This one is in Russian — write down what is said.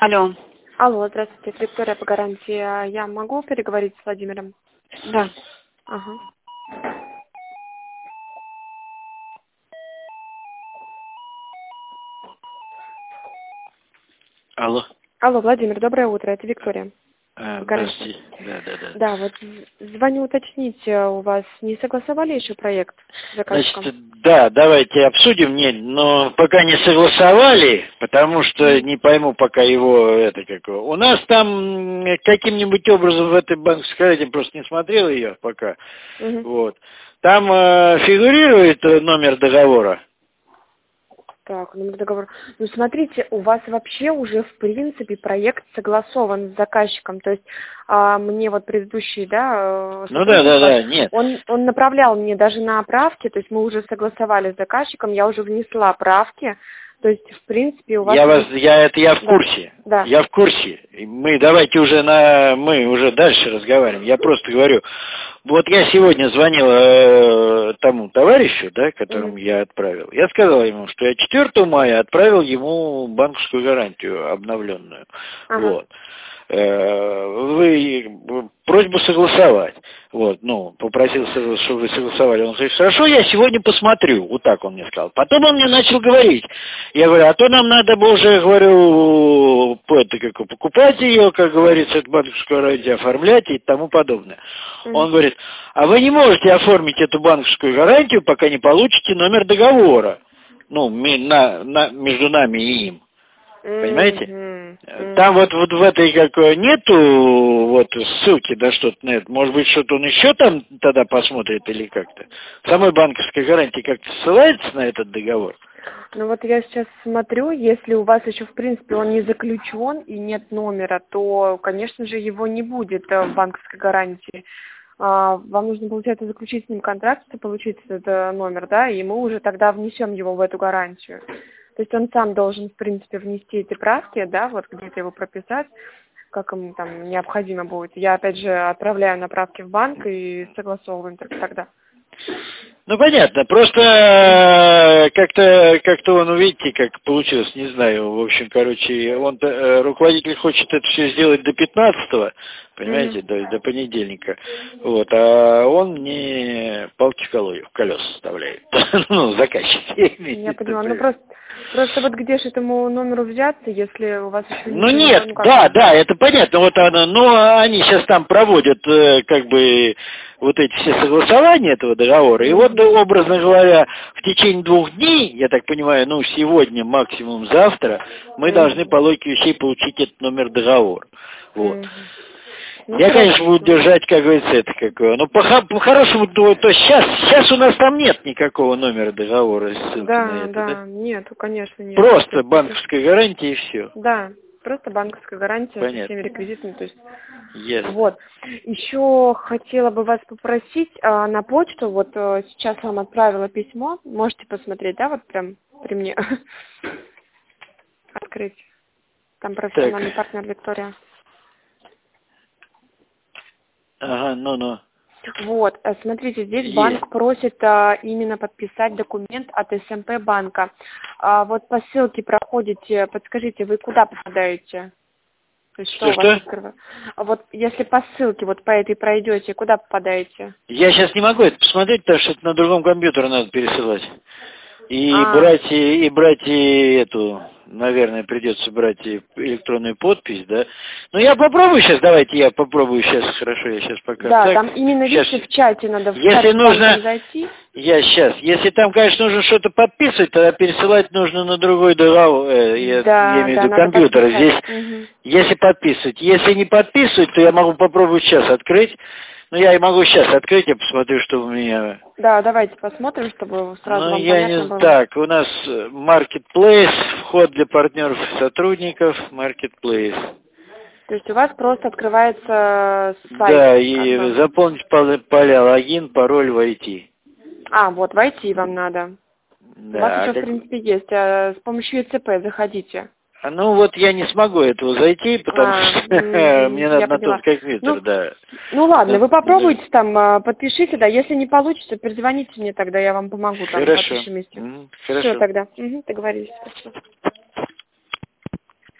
Алло. Алло, здравствуйте, это Виктория по гарантии. Я могу переговорить с Владимиром? Да. Ага. Алло. Алло, Владимир, доброе утро, это Виктория. Здравствуйте. Да. Да, вот звоню уточнить, у вас не согласовали еще проект с заказчиком? Значит, да, давайте обсудим, но пока не согласовали, потому что не пойму пока его, у нас там каким-нибудь образом в этой банковской карте, просто не смотрел ее пока, вот, там фигурирует номер договора? Так, номер договора. Ну, смотрите, у вас вообще уже, в принципе, проект согласован с заказчиком. То есть мне вот предыдущий, да, да, нет. Он направлял мне даже на правки, то есть мы уже согласовали с заказчиком, я уже внесла правки. То есть, в принципе, у вас... Я в курсе. Да. Я в курсе. Мы уже дальше разговариваем. Я просто говорю, вот я сегодня звонил тому товарищу, да, которому я отправил. Я сказал ему, что я 4 мая отправил ему банковскую гарантию обновленную. Вот. Просьбу согласовать. Вот, попросил, чтобы вы согласовали. Он говорит, хорошо, я сегодня посмотрю. Вот так он мне сказал. Потом он мне начал говорить. Я говорю, а то нам надо было уже, говорю, покупать ее, как говорится, эту банковскую гарантию, оформлять и тому подобное. Он говорит, а вы не можете оформить эту банковскую гарантию, пока не получите номер договора. Между нами и им. Понимаете? Там вот в этой нету ссылки, да, что-то на это. Может быть, что-то он еще там тогда посмотрит или как-то. В самой банковской гарантии как-то ссылается на этот договор? Ну вот я сейчас смотрю, если у вас еще, в принципе, он не заключен и нет номера, то, конечно же, его не будет в банковской гарантии. Вам нужно, получается, заключить с ним контракт, чтобы получить этот номер, да, и мы уже тогда внесем его в эту гарантию. То есть он сам должен, в принципе, внести эти правки, да, вот где-то его прописать, как ему там необходимо будет. Я, опять же, отправляю направки в банк и согласовываем только тогда. Понятно, просто как-то он, видите, как получилось, не знаю, в общем, руководитель хочет это все сделать до 15-го, понимаете, до понедельника, вот, а он мне палки в колеса вставляет, заказчик. Я поняла, просто вот где же этому номеру взяться, если у вас еще нет, это понятно, они сейчас там проводят, вот эти все согласования этого договора, и вот, образно говоря, в течение 2 дней, я так понимаю, сегодня, максимум завтра, мы должны по логике вещей получить этот номер договора, вот. Я, конечно, буду держать, как говорится, но по-хорошему, то сейчас у нас там нет никакого номера договора, ссылки на это, да? Нету, конечно, нет. Просто банковская гарантия и все. Да, просто банковская гарантия. Понятно. Со всеми реквизитами, то есть. Yes. Вот. Еще хотела бы вас попросить на почту, вот сейчас вам отправила письмо, можете посмотреть, да, вот прям при мне открыть. Там профессиональный партнер Виктория. Ага, Вот, смотрите, здесь банк просит именно подписать документ от СМП банка. Вот по ссылке проходите, подскажите, вы куда попадаете? То есть, что у вас открывается? Вот если по ссылке, вот по этой пройдете, куда попадаете? Я сейчас не могу это посмотреть, потому что это на другом компьютере надо пересылать. Брать эту, наверное, придется брать электронную подпись, да. Я попробую сейчас, хорошо, я сейчас пока. Да, там именно, видите, в чате надо зайти. Если там, конечно, нужно что-то подписывать, тогда пересылать нужно на другой договор, я имею в виду компьютер. Здесь, если подписывать. Если не подписывать, то я могу попробовать сейчас открыть. Я и могу сейчас открыть, я посмотрю, что у меня... Да, давайте посмотрим, чтобы сразу вам понятно было. Так, у нас Marketplace, вход для партнеров и сотрудников, Marketplace. То есть у вас просто открывается сайт? Да, и заполнить поля логин, пароль, войти. Вот войти вам надо. Да, у вас еще, в принципе, есть. С помощью ЕЦП заходите. Я не смогу этого зайти, потому что мне надо на тот компьютер, да. Ладно, вы попробуйте там, подпишите, да, если не получится, перезвоните мне, тогда я вам помогу там. Хорошо. Все тогда. Договорились.